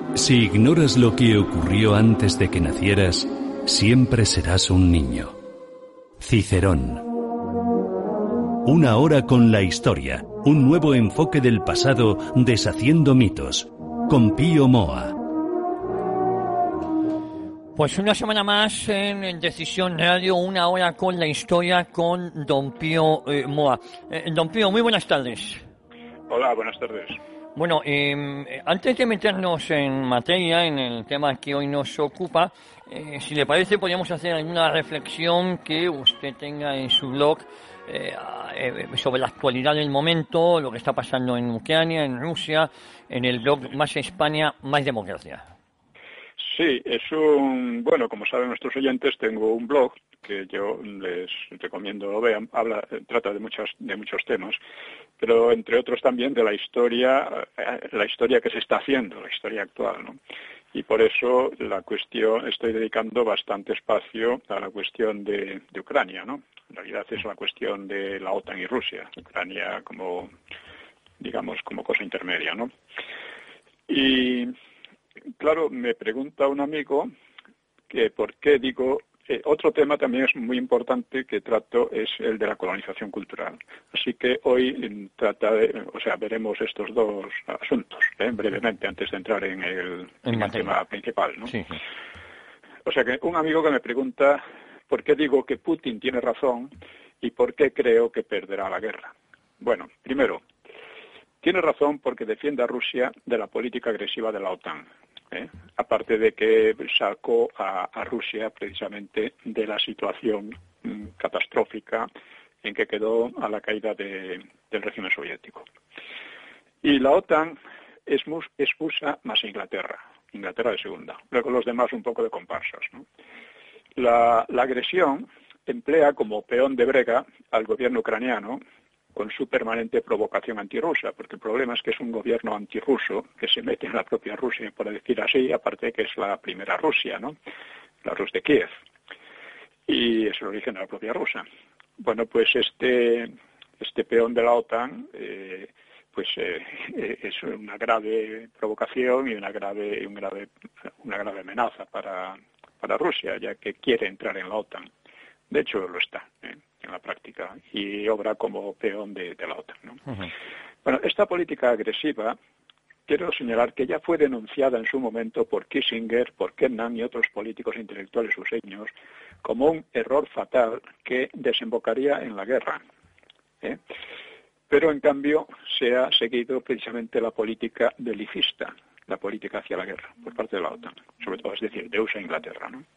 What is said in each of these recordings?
Si ignoras lo que ocurrió antes de que nacieras, siempre serás un niño. Cicerón. Una hora con la historia, un nuevo enfoque del pasado deshaciendo mitos, con Pío Moa. Pues una semana más en Decisión Radio, una hora con la historia con don Pío Moa. Don Pío, muy buenas tardes. Hola, buenas tardes. Bueno, antes de meternos en materia, en el tema que hoy nos ocupa, si le parece, podríamos hacer alguna reflexión que usted tenga en su blog sobre la actualidad del momento, lo que está pasando en Ucrania, en Rusia, en el blog Más España, Más Democracia. Sí, bueno, como saben nuestros oyentes, tengo un blog que yo les recomiendo lo vean, trata de muchos temas, pero entre otros también de la historia que se está haciendo, la historia actual, ¿no? Y por eso estoy dedicando bastante espacio a la cuestión de Ucrania, ¿no? En realidad es la cuestión de la OTAN y Rusia, Ucrania como cosa intermedia, ¿no? Y claro, me pregunta un amigo que por qué digo, otro tema también es muy importante que trato es el de la colonización cultural. Así que hoy veremos estos dos asuntos, brevemente, antes de entrar en el tema principal, ¿no? Sí. O sea que un amigo que me pregunta por qué digo que Putin tiene razón y por qué creo que perderá la guerra. Bueno, primero, tiene razón porque defiende a Rusia de la política agresiva de la OTAN. Aparte de que sacó a Rusia precisamente de la situación catastrófica en que quedó a la caída del régimen soviético. Y la OTAN es USA más Inglaterra de segunda. Luego los demás un poco de comparsas, ¿no? La agresión emplea como peón de brega al gobierno ucraniano con su permanente provocación antirrusa, porque el problema es que es un gobierno antirruso que se mete en la propia Rusia, por decir así, aparte de que es la primera Rusia, ¿no? La Rus de Kiev. Y es el origen de la propia Rusia. Bueno, pues este peón de la OTAN es una grave provocación y una grave amenaza para Rusia, ya que quiere entrar en la OTAN. De hecho, lo está en la práctica y obra como peón de la OTAN, ¿no? Uh-huh. Bueno, esta política agresiva, quiero señalar que ya fue denunciada en su momento por Kissinger, por Kennan y otros políticos intelectuales ruseños como un error fatal que desembocaría en la guerra. Pero, en cambio, se ha seguido precisamente la política belicista, la política hacia la guerra, por parte de la OTAN, sobre todo, es decir, de USA e Inglaterra, ¿no?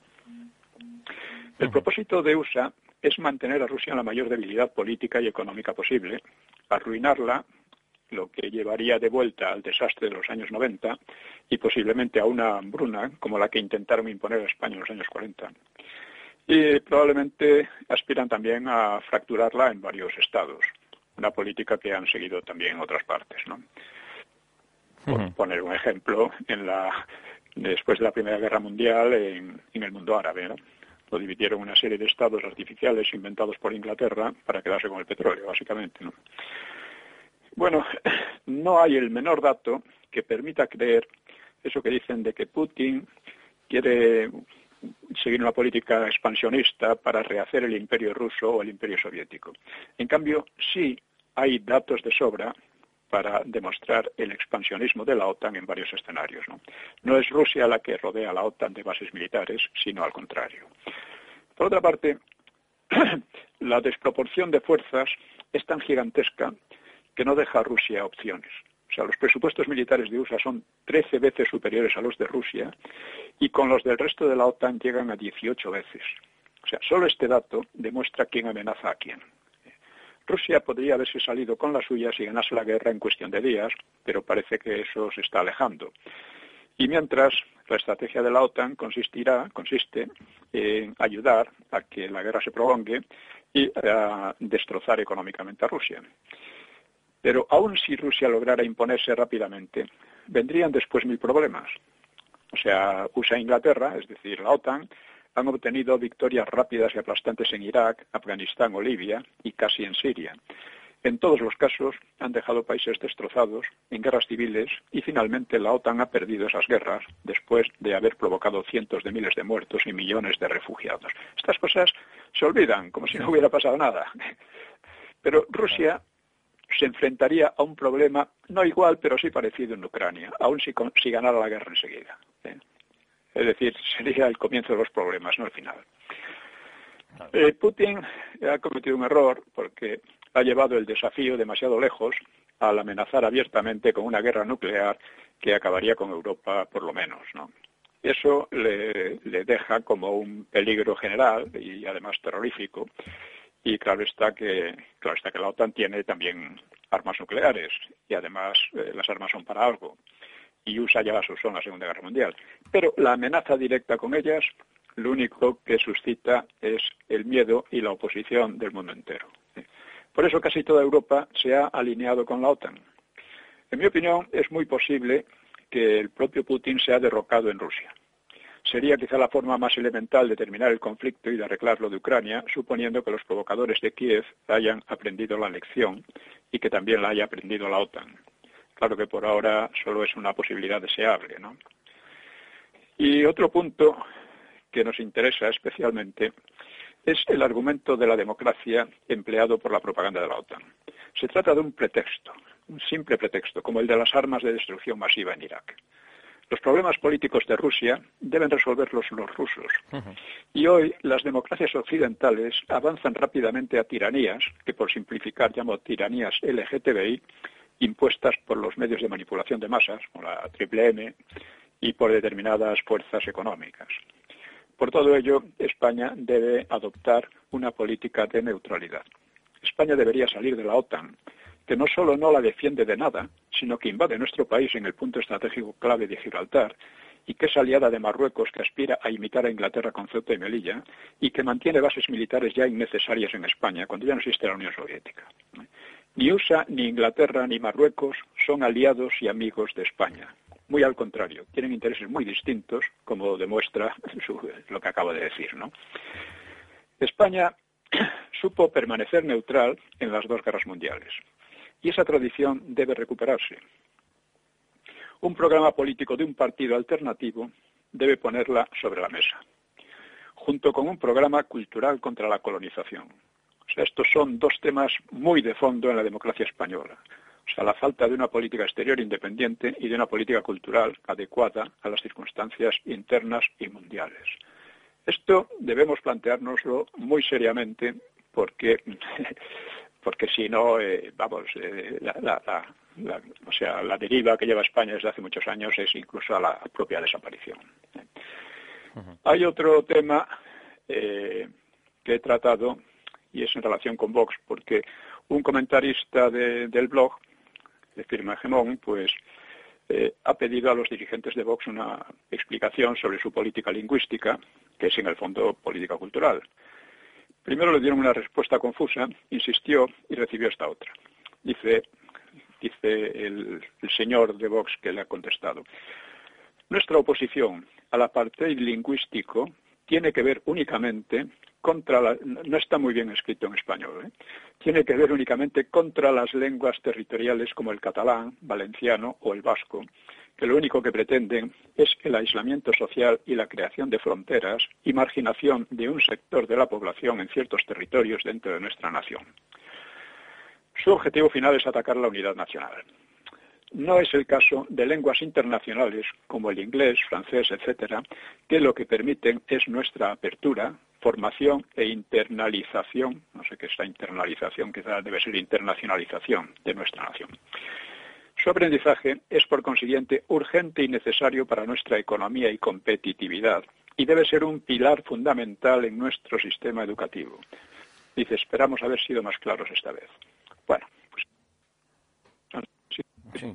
El propósito de USA es mantener a Rusia en la mayor debilidad política y económica posible, arruinarla, lo que llevaría de vuelta al desastre de los años 90 y posiblemente a una hambruna como la que intentaron imponer a España en los años 40. Y probablemente aspiran también a fracturarla en varios estados, una política que han seguido también en otras partes, ¿no? Por poner un ejemplo, después de la Primera Guerra Mundial en el mundo árabe, ¿no? Lo dividieron en una serie de estados artificiales inventados por Inglaterra para quedarse con el petróleo, básicamente, ¿no? Bueno, no hay el menor dato que permita creer eso que dicen de que Putin quiere seguir una política expansionista para rehacer el imperio ruso o el imperio soviético. En cambio, sí hay datos de sobra para demostrar el expansionismo de la OTAN en varios escenarios, ¿no? No es Rusia la que rodea a la OTAN de bases militares, sino al contrario. Por otra parte, la desproporción de fuerzas es tan gigantesca que no deja a Rusia opciones. O sea, los presupuestos militares de USA son 13 veces superiores a los de Rusia y con los del resto de la OTAN llegan a 18 veces. O sea, solo este dato demuestra quién amenaza a quién. Rusia podría haberse salido con la suya si ganase la guerra en cuestión de días, pero parece que eso se está alejando. Y mientras, la estrategia de la OTAN consiste en ayudar a que la guerra se prolongue y a destrozar económicamente a Rusia. Pero aun si Rusia lograra imponerse rápidamente, vendrían después 1000 problemas. O sea, USA e Inglaterra, es decir, la OTAN, han obtenido victorias rápidas y aplastantes en Irak, Afganistán o Libia y casi en Siria. En todos los casos han dejado países destrozados, en guerras civiles, y finalmente la OTAN ha perdido esas guerras después de haber provocado cientos de miles de muertos y millones de refugiados. Estas cosas se olvidan, como si no hubiera pasado nada. Pero Rusia se enfrentaría a un problema no igual, pero sí parecido en Ucrania, aun si ganara la guerra enseguida. Es decir, sería el comienzo de los problemas, no el final. Putin ha cometido un error porque ha llevado el desafío demasiado lejos al amenazar abiertamente con una guerra nuclear que acabaría con Europa por lo menos, ¿no? Eso le deja como un peligro general y además terrorífico. Y claro está que la OTAN tiene también armas nucleares y además las armas son para algo. Y USA ya las usó en la Segunda Guerra Mundial. Pero la amenaza directa con ellas, lo único que suscita es el miedo y la oposición del mundo entero. Por eso casi toda Europa se ha alineado con la OTAN. En mi opinión, es muy posible que el propio Putin sea derrocado en Rusia. Sería quizá la forma más elemental de terminar el conflicto y de arreglarlo de Ucrania, suponiendo que los provocadores de Kiev hayan aprendido la lección y que también la haya aprendido la OTAN. Claro que por ahora solo es una posibilidad deseable, ¿no? Y otro punto que nos interesa especialmente es el argumento de la democracia empleado por la propaganda de la OTAN. Se trata de un pretexto, un simple pretexto, como el de las armas de destrucción masiva en Irak. Los problemas políticos de Rusia deben resolverlos los rusos. Y hoy las democracias occidentales avanzan rápidamente a tiranías, que por simplificar llamo tiranías LGTBI, impuestas por los medios de manipulación de masas, como la M, y por determinadas fuerzas económicas. Por todo ello, España debe adoptar una política de neutralidad. España debería salir de la OTAN, que no solo no la defiende de nada, sino que invade nuestro país en el punto estratégico clave de Gibraltar, y que es aliada de Marruecos, que aspira a imitar a Inglaterra con Ceuta y Melilla, y que mantiene bases militares ya innecesarias en España, cuando ya no existe la Unión Soviética. Ni USA, ni Inglaterra, ni Marruecos son aliados y amigos de España. Muy al contrario, tienen intereses muy distintos, como demuestra lo que acabo de decir, ¿no? España supo permanecer neutral en las dos guerras mundiales, y esa tradición debe recuperarse. Un programa político de un partido alternativo debe ponerla sobre la mesa, junto con un programa cultural contra la colonización. O sea, estos son dos temas muy de fondo en la democracia española. O sea, la falta de una política exterior independiente y de una política cultural adecuada a las circunstancias internas y mundiales. Esto debemos planteárnoslo muy seriamente porque si no, la deriva que lleva España desde hace muchos años es incluso a la propia desaparición. Hay otro tema que he tratado y es en relación con Vox, porque un comentarista del blog de Firma Hegemón, pues ha pedido a los dirigentes de Vox una explicación sobre su política lingüística, que es en el fondo política cultural. Primero le dieron una respuesta confusa, insistió y recibió esta otra. Dice el señor de Vox que le ha contestado: nuestra oposición al apartheid lingüístico tiene que ver únicamente no está muy bien escrito en español, tiene que ver únicamente contra las lenguas territoriales como el catalán, valenciano o el vasco, que lo único que pretenden es el aislamiento social y la creación de fronteras y marginación de un sector de la población en ciertos territorios dentro de nuestra nación. Su objetivo final es atacar la unidad nacional. No es el caso de lenguas internacionales como el inglés, francés, etcétera, que lo que permiten es nuestra apertura, formación e internalización, no sé qué es la internalización, quizás debe ser internacionalización de nuestra nación. Su aprendizaje es, por consiguiente, urgente y necesario para nuestra economía y competitividad y debe ser un pilar fundamental en nuestro sistema educativo. Dice, esperamos haber sido más claros esta vez. Bueno, pues... Sí.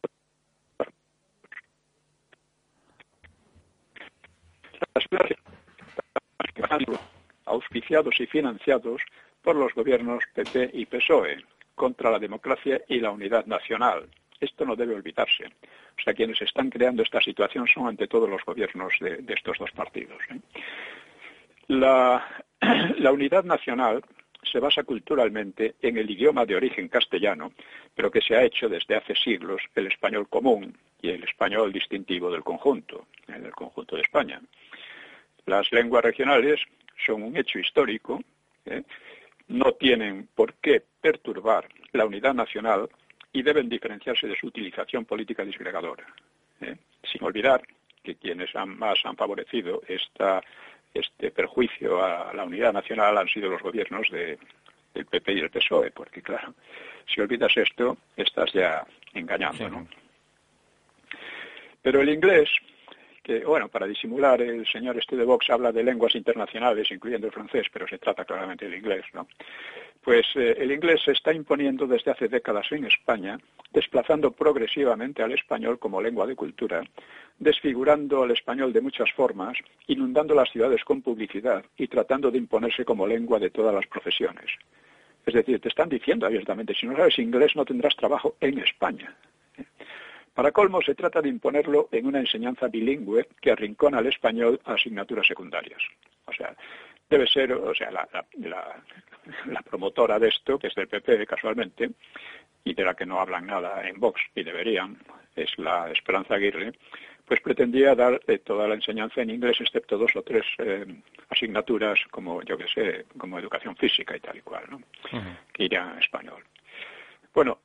Auspiciados y financiados por los gobiernos PP y PSOE contra la democracia y la unidad nacional. Esto no debe olvidarse. O sea, quienes están creando esta situación son ante todo los gobiernos de estos dos partidos. La unidad nacional se basa culturalmente en el idioma de origen castellano, pero que se ha hecho desde hace siglos el español común y el español distintivo del conjunto de España. Las lenguas regionales son un hecho histórico, no tienen por qué perturbar la unidad nacional y deben diferenciarse de su utilización política disgregadora. Sin olvidar que quienes más han favorecido este perjuicio a la unidad nacional han sido los gobiernos del PP y el PSOE, porque claro, si olvidas esto, estás ya engañando, ¿no? Pero el inglés, que bueno, para disimular, el señor de Vox habla de lenguas internacionales, incluyendo el francés, pero se trata claramente del inglés, ¿no? Pues el inglés se está imponiendo desde hace décadas en España, desplazando progresivamente al español como lengua de cultura, desfigurando al español de muchas formas, inundando las ciudades con publicidad y tratando de imponerse como lengua de todas las profesiones. Es decir, te están diciendo abiertamente, si no sabes inglés no tendrás trabajo en España. Para colmo, se trata de imponerlo en una enseñanza bilingüe que arrincona al español a asignaturas secundarias. O sea, debe ser, la promotora de esto, que es del PP casualmente, y de la que no hablan nada en Vox, y deberían, es la Esperanza Aguirre, pues pretendía dar toda la enseñanza en inglés, excepto 2 o 3 asignaturas, como yo que sé, como educación física y tal y cual, ¿no? Que irían en español. Bueno,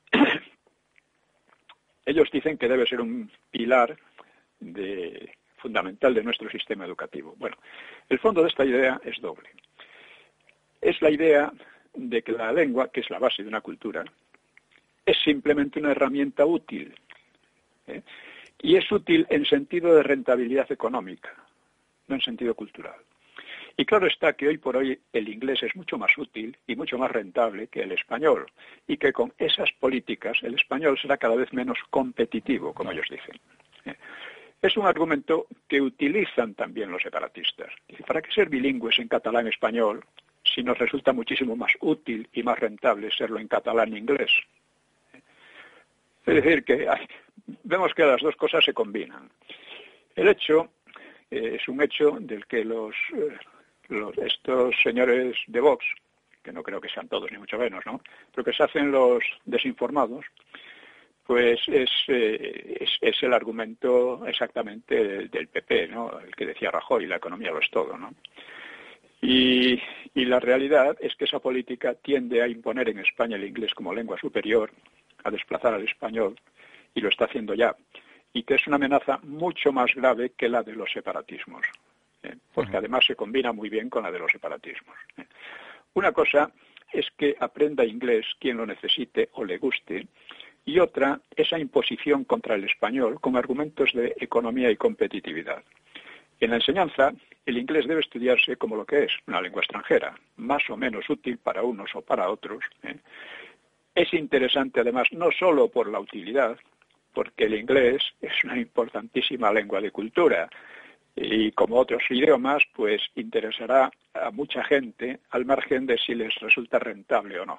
ellos dicen que debe ser un pilar fundamental de nuestro sistema educativo. Bueno, el fondo de esta idea es doble. Es la idea de que la lengua, que es la base de una cultura, es simplemente una herramienta útil. Y es útil en sentido de rentabilidad económica, no en sentido cultural. Y claro está que hoy por hoy el inglés es mucho más útil y mucho más rentable que el español, y que con esas políticas el español será cada vez menos competitivo, como ellos dicen. Es un argumento que utilizan también los separatistas. ¿Para qué ser bilingües en catalán-español si nos resulta muchísimo más útil y más rentable serlo en catalán-inglés? Es decir, que vemos que las dos cosas se combinan. El hecho es un hecho del que estos señores de Vox, que no creo que sean todos ni mucho menos, ¿no?, pero que se hacen los desinformados, pues es el argumento exactamente del PP, ¿no?, el que decía Rajoy, la economía lo es todo, ¿no? Y la realidad es que esa política tiende a imponer en España el inglés como lengua superior, a desplazar al español, y lo está haciendo ya, y que es una amenaza mucho más grave que la de los separatismos, porque además se combina muy bien con la de los separatismos. Una cosa es que aprenda inglés quien lo necesite o le guste, y otra, esa imposición contra el español con argumentos de economía y competitividad. En la enseñanza, el inglés debe estudiarse como lo que es, una lengua extranjera, más o menos útil para unos o para otros. Es interesante además no solo por la utilidad, porque el inglés es una importantísima lengua de cultura y como otros idiomas, pues interesará a mucha gente al margen de si les resulta rentable o no,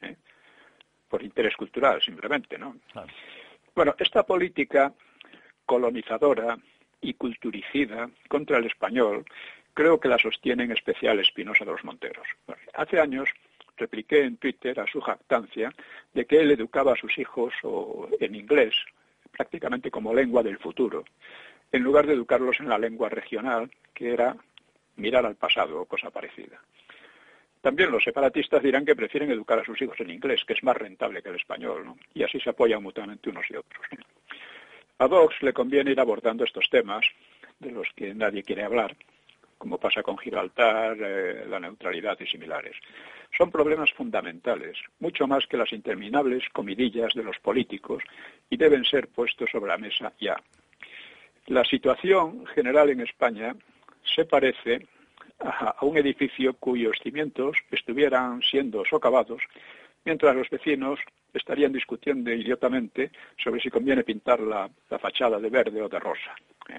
por interés cultural simplemente, ¿no? Claro. Bueno, esta política colonizadora y culturicida contra el español creo que la sostiene en especial Espinosa de los Monteros. Hace años repliqué en Twitter a su jactancia de que él educaba a sus hijos en inglés, prácticamente como lengua del futuro, en lugar de educarlos en la lengua regional, que era mirar al pasado o cosa parecida. También los separatistas dirán que prefieren educar a sus hijos en inglés, que es más rentable que el español, ¿no? Y así se apoyan mutuamente unos y otros. A Vox le conviene ir abordando estos temas de los que nadie quiere hablar, como pasa con Gibraltar, la neutralidad y similares. Son problemas fundamentales, mucho más que las interminables comidillas de los políticos, y deben ser puestos sobre la mesa ya. La situación general en España se parece a un edificio cuyos cimientos estuvieran siendo socavados, mientras los vecinos estarían discutiendo idiotamente sobre si conviene pintar la fachada de verde o de rosa.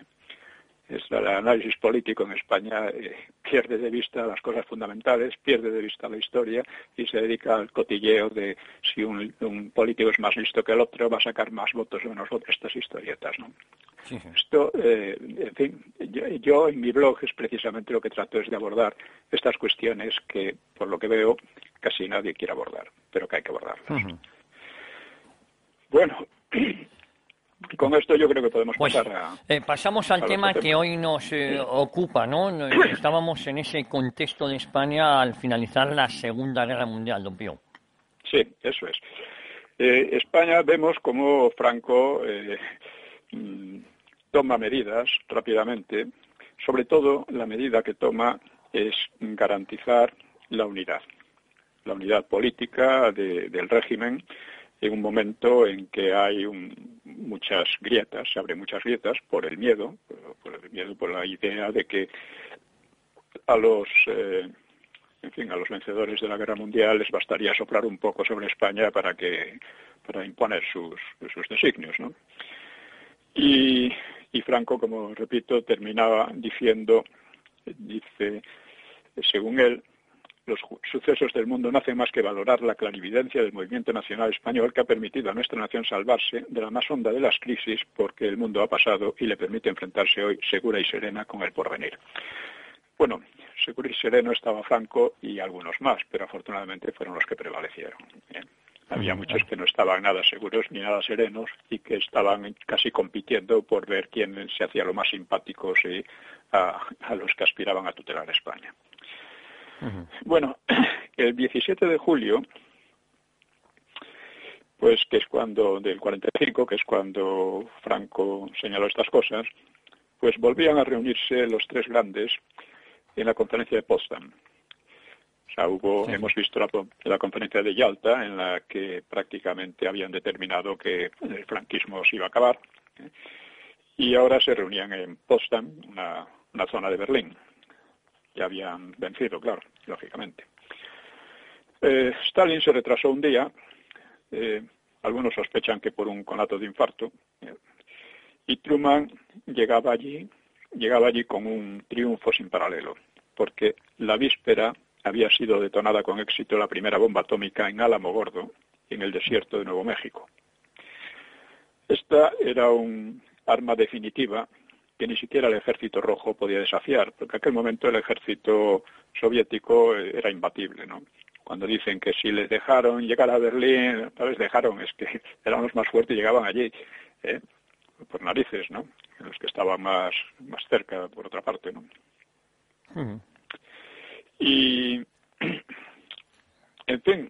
El análisis político en España pierde de vista las cosas fundamentales, pierde de vista la historia y se dedica al cotilleo de si un político es más listo que el otro, va a sacar más votos o menos votos, estas historietas, ¿no? Sí. Esto, en fin, yo en mi blog es precisamente lo que trato es de abordar estas cuestiones que, por lo que veo, casi nadie quiere abordar, pero que hay que abordarlas. Ujú. Bueno, con esto yo creo que podemos Pues pasar a... pasamos al al tema otro que tema. hoy nos ocupa, ¿no? Estábamos en ese contexto de España al finalizar la Segunda Guerra Mundial, don Pío. Sí, eso es. España vemos como Franco toma medidas rápidamente. Sobre todo, la medida que toma es garantizar la unidad política del régimen en un momento en que hay muchas grietas, se abren muchas grietas por el miedo, por la idea de que a los vencedores de la guerra mundial les bastaría soplar un poco sobre España para imponer sus designios, ¿no? Y Franco, como repito, terminaba dice, según él, los sucesos del mundo no hacen más que valorar la clarividencia del movimiento nacional español que ha permitido a nuestra nación salvarse de la más honda de las crisis porque el mundo ha pasado y le permite enfrentarse hoy segura y serena con el porvenir. Bueno, seguro y sereno estaba Franco y algunos más, pero afortunadamente fueron los que prevalecieron. Bien. Había muchos que no estaban nada seguros ni nada serenos y que estaban casi compitiendo por ver quién se hacía lo más simpáticos a los que aspiraban a tutelar a España. Uh-huh. Bueno, el 17 de julio, pues que es del 45, que es cuando Franco señaló estas cosas, pues volvían a reunirse los tres grandes en la conferencia de Potsdam. O sea, hemos visto la conferencia de Yalta, en la que prácticamente habían determinado que el franquismo se iba a acabar, y ahora se reunían en Potsdam, una zona de Berlín. Ya habían vencido, claro, lógicamente. Stalin se retrasó un día, algunos sospechan que por un conato de infarto, y Truman llegaba allí con un triunfo sin paralelo, porque la víspera había sido detonada con éxito la primera bomba atómica en Alamogordo, en el desierto de Nuevo México. Esta era un arma definitiva que ni siquiera el ejército rojo podía desafiar, porque en aquel momento el ejército soviético era imbatible, ¿no? Cuando dicen que si les dejaron llegar a Berlín, no les dejaron, es que eran los más fuertes y llegaban allí, por narices, ¿no? Los que estaban más cerca, por otra parte, ¿no? Uh-huh. Y, en fin,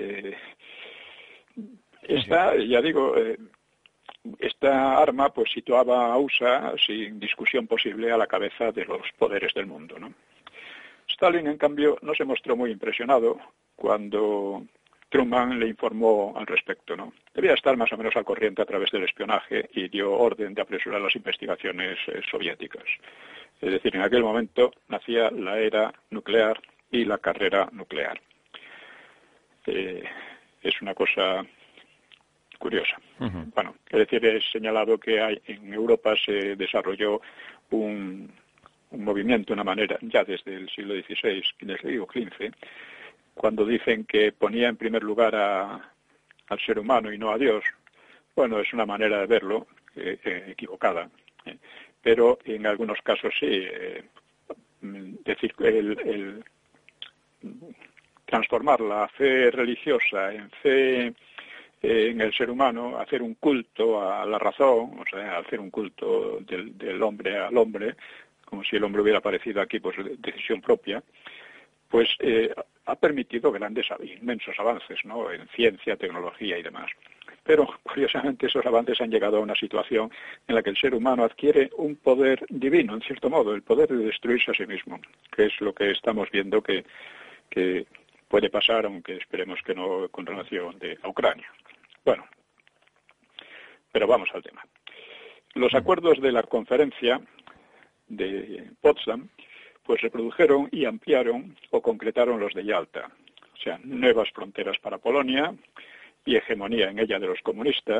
ya digo, esta arma pues situaba a USA sin discusión posible a la cabeza de los poderes del mundo, ¿no? Stalin, en cambio, no se mostró muy impresionado cuando Truman le informó al respecto, ¿no? Debía estar más o menos al corriente a través del espionaje y dio orden de apresurar las investigaciones soviéticas. Es decir, en aquel momento nacía la era nuclear y la carrera nuclear. Es una cosa curiosa. Uh-huh. Bueno, es decir, he señalado que en Europa se desarrolló un movimiento, una manera, ya desde el siglo XVI, desde el siglo XV, cuando dicen que ponía en primer lugar al ser humano y no a Dios. Bueno, es una manera de verlo equivocada, pero en algunos casos sí. Decir el transformar la fe religiosa en fe en el ser humano, hacer un culto a la razón, o sea, hacer un culto del hombre al hombre, como si el hombre hubiera aparecido aquí por decisión propia, pues ha permitido inmensos avances, ¿no? En ciencia, tecnología y demás. Pero, curiosamente, esos avances han llegado a una situación en la que el ser humano adquiere un poder divino, en cierto modo, el poder de destruirse a sí mismo, que es lo que estamos viendo que puede pasar, aunque esperemos que no con relación a Ucrania. Bueno, pero vamos al tema. Los acuerdos de la conferencia de Potsdam pues reprodujeron y ampliaron o concretaron los de Yalta, o sea, nuevas fronteras para Polonia y hegemonía en ella de los comunistas.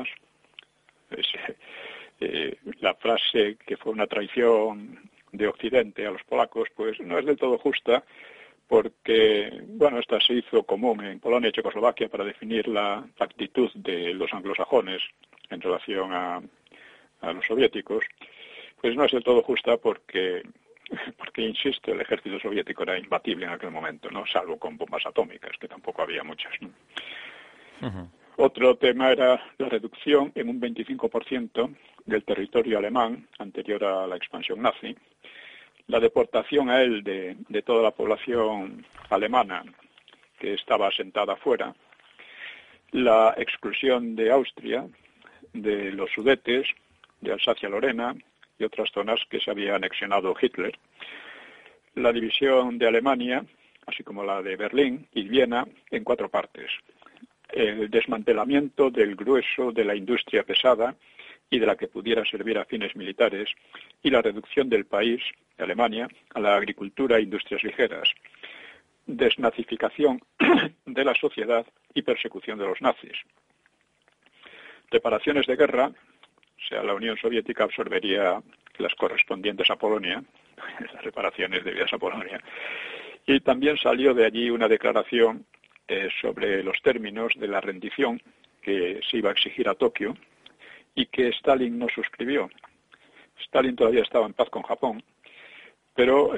La frase que fue una traición de Occidente a los polacos, pues no es del todo justa, porque, bueno, esta se hizo común en Polonia y Checoslovaquia para definir la actitud de los anglosajones en relación a los soviéticos. Pues no es del todo justa porque porque, insisto, el ejército soviético era imbatible en aquel momento, ¿no? Salvo con bombas atómicas, que tampoco había muchas, ¿no? Otro tema era la reducción en un 25% del territorio alemán anterior a la expansión nazi, la deportación a él de toda la población alemana que estaba asentada fuera, la exclusión de Austria, de los Sudetes, de Alsacia-Lorena y otras zonas que se había anexionado Hitler, la división de Alemania, así como la de Berlín y Viena, en 4 partes, el desmantelamiento del grueso de la industria pesada y de la que pudiera servir a fines militares, y la reducción del país, de Alemania, a la agricultura e industrias ligeras, desnazificación de la sociedad y persecución de los nazis. Reparaciones de guerra, o sea, la Unión Soviética absorbería las correspondientes a Polonia, las reparaciones debidas a Polonia, y también salió de allí una declaración sobre los términos de la rendición que se iba a exigir a Tokio y que Stalin no suscribió. Stalin todavía estaba en paz con Japón, pero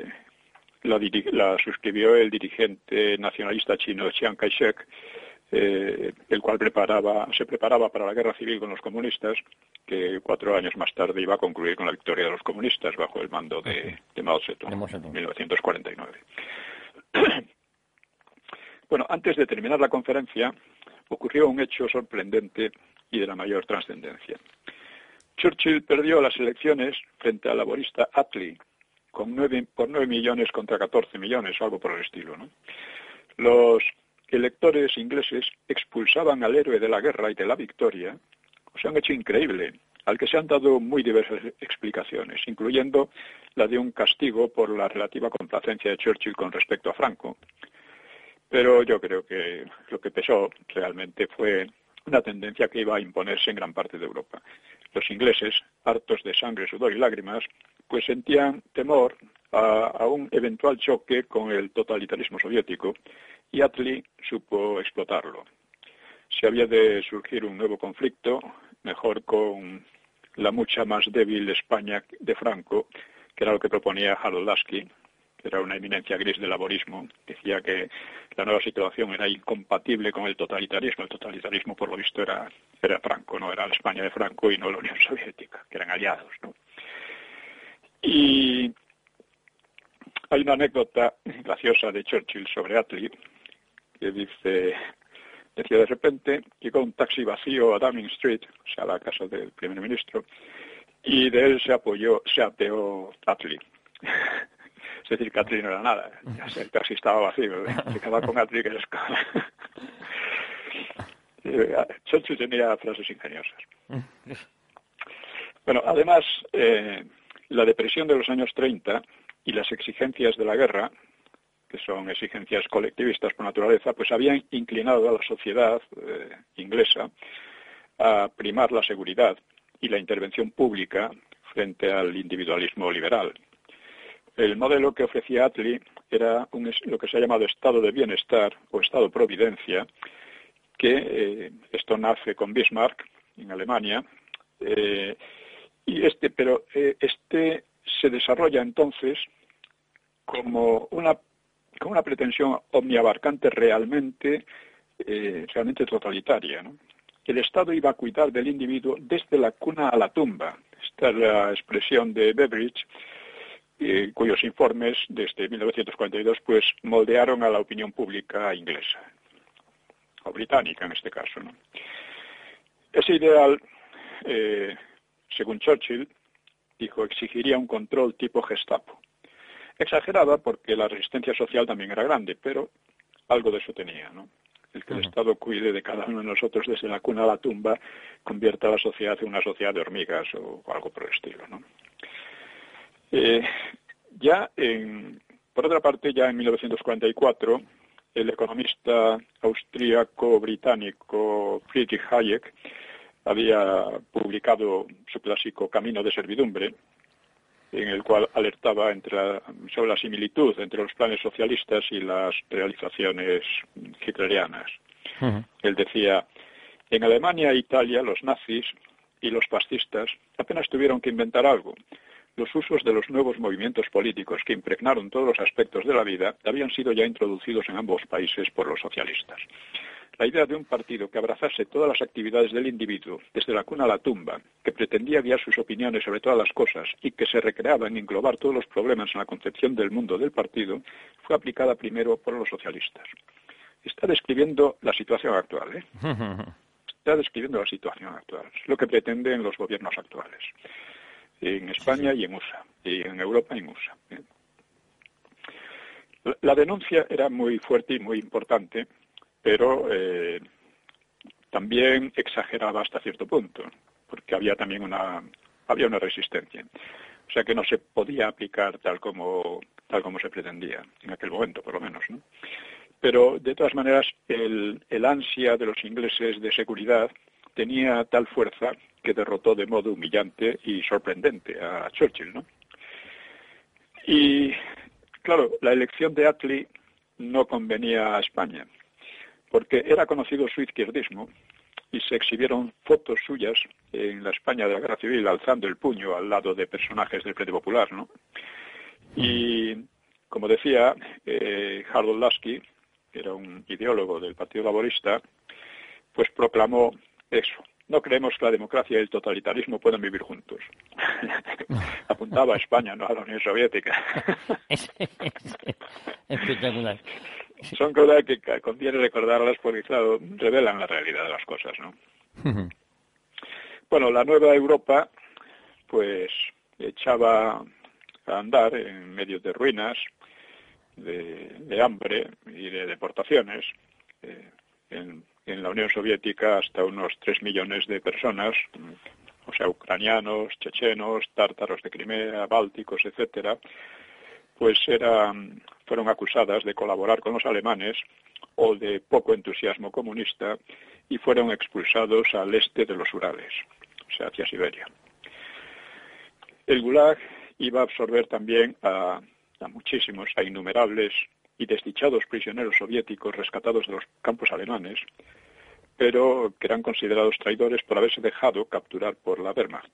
la suscribió el dirigente nacionalista chino Chiang Kai-shek, el cual se preparaba para la guerra civil con los comunistas, que 4 años más tarde iba a concluir con la victoria de los comunistas bajo el mando de Mao Zedong, en 1949. Bueno, antes de terminar la conferencia, ocurrió un hecho sorprendente y de la mayor trascendencia. Churchill perdió las elecciones frente al laborista Attlee, por 9 millones contra 14 millones, o algo por el estilo, ¿no? Los electores ingleses expulsaban al héroe de la guerra y de la victoria, o sea, un hecho increíble, al que se han dado muy diversas explicaciones, incluyendo la de un castigo por la relativa complacencia de Churchill con respecto a Franco. Pero yo creo que lo que pesó realmente fue una tendencia que iba a imponerse en gran parte de Europa. Los ingleses, hartos de sangre, sudor y lágrimas, pues sentían temor a un eventual choque con el totalitarismo soviético, y Attlee supo explotarlo. Si había de surgir un nuevo conflicto, mejor con la mucha más débil España de Franco, que era lo que proponía Harold Lasky, que era una eminencia gris del laborismo. Decía que la nueva situación era incompatible con el totalitarismo. El totalitarismo, por lo visto, era Franco, no era la España de Franco y no la Unión Soviética, que eran aliados, ¿no? Y hay una anécdota graciosa de Churchill sobre Attlee, que decía, de repente llegó un taxi vacío a Downing Street, o sea, la casa del primer ministro, y de él se apeó Attlee. Es decir, que Attlee no era nada, el taxi estaba vacío, se quedaba con Attlee, que es Churchill tenía frases ingeniosas. Bueno, además, la depresión de los años 30 y las exigencias de la guerra, que son exigencias colectivistas por naturaleza, pues habían inclinado a la sociedad inglesa a primar la seguridad y la intervención pública frente al individualismo liberal. El modelo que ofrecía Attlee era lo que se ha llamado estado de bienestar o estado providencia, que esto nace con Bismarck en Alemania, pero este se desarrolla entonces como una pretensión omniabarcante realmente totalitaria, ¿no? El Estado iba a cuidar del individuo desde la cuna a la tumba. Esta es la expresión de Beveridge, cuyos informes desde 1942 pues moldearon a la opinión pública inglesa, o británica en este caso, ¿no? Ese ideal, según Churchill, dijo, exigiría un control tipo Gestapo. Exagerada porque la resistencia social también era grande, pero algo de eso tenía, ¿no? El que el Estado cuide de cada uno de nosotros desde la cuna a la tumba convierta a la sociedad en una sociedad de hormigas o algo por el estilo, ¿no? Por otra parte, ya en 1944, el economista austríaco-británico Friedrich Hayek había publicado su clásico Camino de servidumbre, en el cual alertaba sobre la similitud entre los planes socialistas y las realizaciones hitlerianas. Él decía, en Alemania e Italia los nazis y los fascistas apenas tuvieron que inventar algo. los usos de los nuevos movimientos políticos que impregnaron todos los aspectos de la vida habían sido ya introducidos en ambos países por los socialistas. La idea de un partido que abrazase todas las actividades del individuo, desde la cuna a la tumba, que pretendía guiar sus opiniones sobre todas las cosas y que se recreaba en englobar todos los problemas en la concepción del mundo del partido, fue aplicada primero por los socialistas. Está describiendo la situación actual, ¿eh? Está describiendo la situación actual, es lo que pretenden los gobiernos actuales, en España y en USA, y en Europa y en USA. La denuncia era muy fuerte y muy importante, pero también exageraba hasta cierto punto, porque había también una resistencia. O sea que no se podía aplicar tal como se pretendía, en aquel momento por lo menos, ¿no? Pero de todas maneras el ansia de los ingleses de seguridad tenía tal fuerza que derrotó de modo humillante y sorprendente a Churchill, ¿no? Y claro, la elección de Attlee no convenía a España, porque era conocido su izquierdismo y se exhibieron fotos suyas en la España de la Guerra Civil alzando el puño al lado de personajes del Frente Popular, ¿no? Y como decía Harold Lasky, que era un ideólogo del Partido Laborista, pues proclamó eso: no creemos que la democracia y el totalitarismo puedan vivir juntos. Apuntaba a España, no a la Unión Soviética. Espectacular. Son cosas que conviene recordarlas porque, claro, revelan la realidad de las cosas, ¿no? Bueno, la nueva Europa, pues, echaba a andar en medio de ruinas, de hambre y de deportaciones. En la Unión Soviética hasta unos 3 millones de personas, o sea, ucranianos, chechenos, tártaros de Crimea, bálticos, etcétera, pues fueron acusadas de colaborar con los alemanes o de poco entusiasmo comunista y fueron expulsados al este de los Urales, o sea, hacia Siberia. El Gulag iba a absorber también a muchísimos, a innumerables y desdichados prisioneros soviéticos rescatados de los campos alemanes, pero que eran considerados traidores por haberse dejado capturar por la Wehrmacht.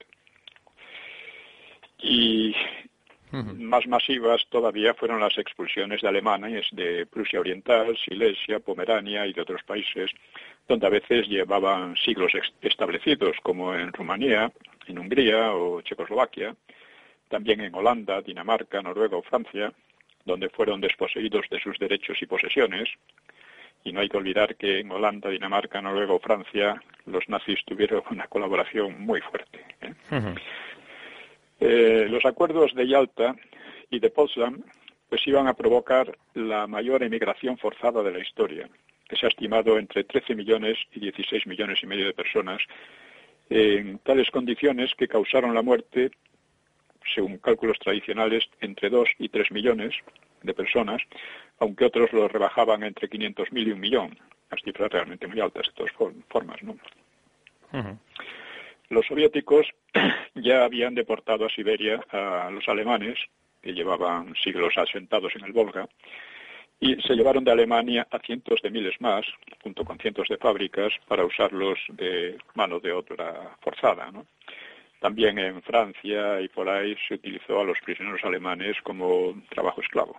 Y más masivas todavía fueron las expulsiones de alemanes de Prusia Oriental, Silesia, Pomerania y de otros países, donde a veces llevaban siglos establecidos, como en Rumanía, en Hungría o Checoslovaquia, también en Holanda, Dinamarca, Noruega o Francia, donde fueron desposeídos de sus derechos y posesiones. Y no hay que olvidar que en Holanda, Dinamarca, Noruega o Francia los nazis tuvieron una colaboración muy fuerte, ¿eh? Los acuerdos de Yalta y de Potsdam pues iban a provocar la mayor emigración forzada de la historia, que se ha estimado entre 13 millones y 16 millones y medio de personas, en tales condiciones que causaron la muerte, según cálculos tradicionales, entre 2 y 3 millones de personas, aunque otros lo rebajaban entre 500.000 y 1 millón, las cifras realmente muy altas de todas formas, ¿no? Los soviéticos ya habían deportado a Siberia a los alemanes, que llevaban siglos asentados en el Volga, y se llevaron de Alemania a cientos de miles más, junto con cientos de fábricas, para usarlos de mano de obra forzada, ¿no? También en Francia y por ahí se utilizó a los prisioneros alemanes como trabajo esclavo.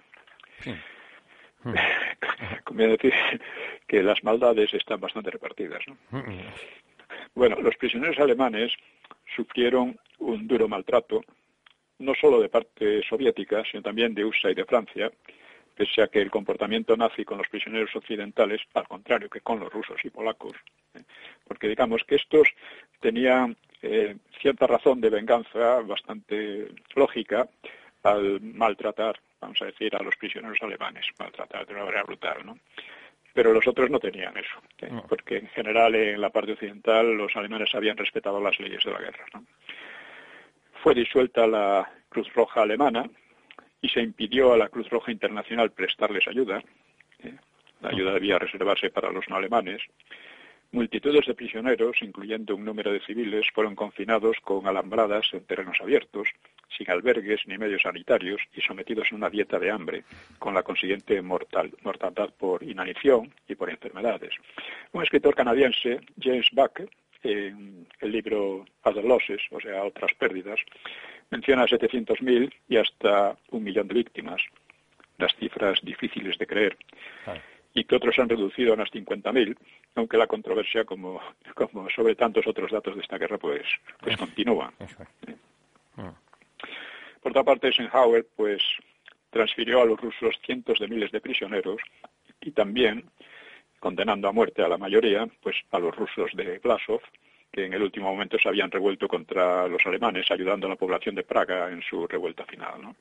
Conviene decir que las maldades están bastante repartidas, ¿no? Bueno, los prisioneros alemanes sufrieron un duro maltrato, no solo de parte soviética, sino también de USA y de Francia, pese a que el comportamiento nazi con los prisioneros occidentales, al contrario que con los rusos y polacos, porque digamos que estos tenían cierta razón de venganza bastante lógica al maltratar, vamos a decir, a los prisioneros alemanes, maltratar de una manera brutal, ¿no? Pero los otros no tenían eso, porque en general en la parte occidental los alemanes habían respetado las leyes de la guerra, ¿no? Fue disuelta la Cruz Roja alemana y se impidió a la Cruz Roja Internacional prestarles ayuda. La ayuda debía reservarse para los no alemanes. Multitudes de prisioneros, incluyendo un número de civiles, fueron confinados con alambradas en terrenos abiertos, sin albergues ni medios sanitarios y sometidos a una dieta de hambre, con la consiguiente mortandad por inanición y por enfermedades. Un escritor canadiense, James Buck, en el libro Other Losses, o sea, Otras Pérdidas, Menciona 700.000 y hasta 1 millón de víctimas, las cifras difíciles de creer, y que otros han reducido a unas 50.000, aunque la controversia, como sobre tantos otros datos de esta guerra, pues continúa. Por otra parte, Eisenhower pues transfirió a los rusos cientos de miles de prisioneros y también, condenando a muerte a la mayoría, pues a los rusos de Blasov, que en el último momento se habían revuelto contra los alemanes, ayudando a la población de Praga en su revuelta final, ¿no?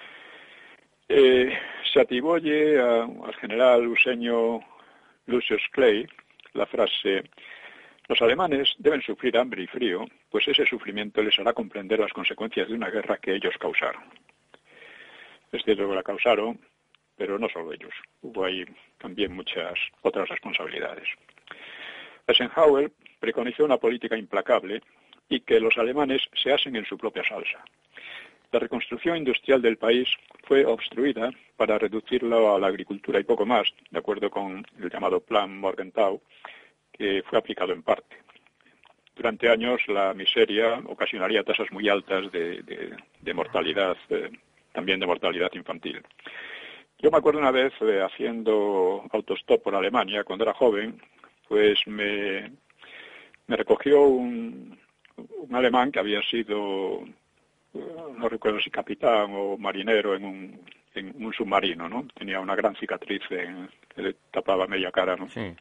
Se atribuye al general useño Lucius Clay la frase: los alemanes deben sufrir hambre y frío, pues ese sufrimiento les hará comprender las consecuencias de una guerra que ellos causaron. Es cierto que la causaron, pero no solo ellos. Hubo ahí también muchas otras responsabilidades. Eisenhower preconizó una política implacable y que los alemanes se asen en su propia salsa. La reconstrucción industrial del país fue obstruida para reducirlo a la agricultura y poco más, de acuerdo con el llamado Plan Morgenthau, que fue aplicado en parte. Durante años la miseria ocasionaría tasas muy altas de mortalidad, también de mortalidad infantil. Yo me acuerdo una vez haciendo autostop por Alemania, cuando era joven, pues me recogió un alemán que había sido, no recuerdo si capitán o marinero en un submarino, ¿no? Tenía una gran cicatriz que le tapaba media cara, ¿no? Sí.